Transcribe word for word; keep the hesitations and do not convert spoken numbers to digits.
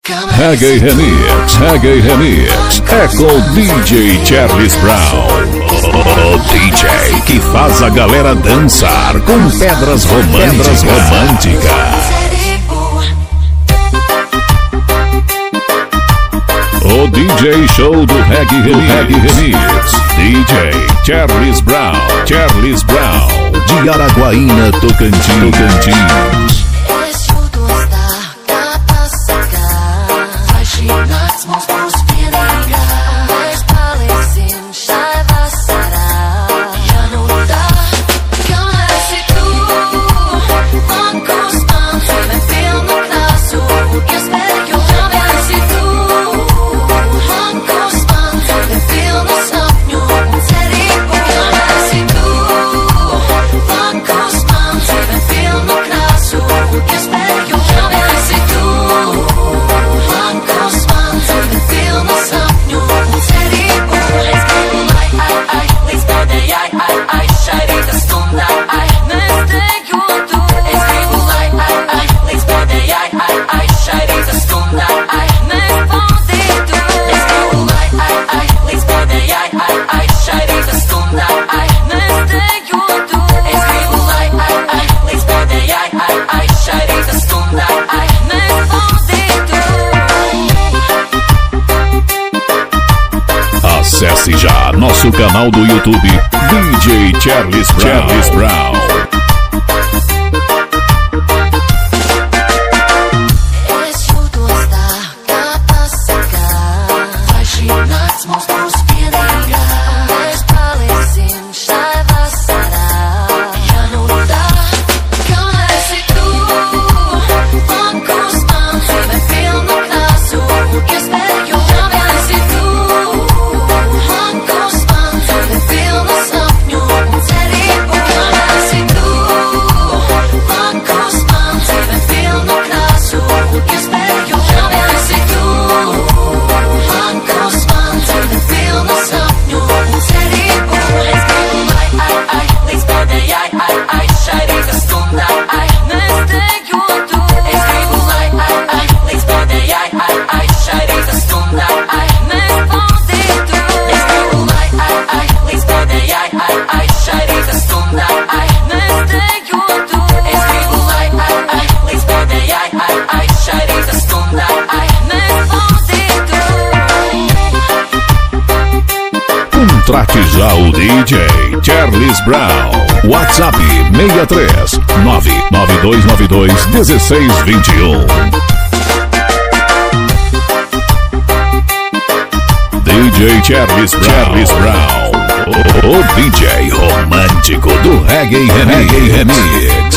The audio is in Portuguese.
Reggae Remix, Reggae Remix é com D J Charles Brown, o D J que faz a galera dançar com pedras românticas. românticas. O D J Show do Reggae Remix, Reggae Remix. D J Charles Brown, Charles Brown, de Araguaína, Tocantins, Tocantins. Acesse já nosso canal do YouTube D J Charles Brown. Charles Brown. Contrate já o D J Charles Brown. WhatsApp seis três nove nove dois nove dois um seis dois um. D J Charles Brown, Charles Brown, o D J romântico do Reggae Remix.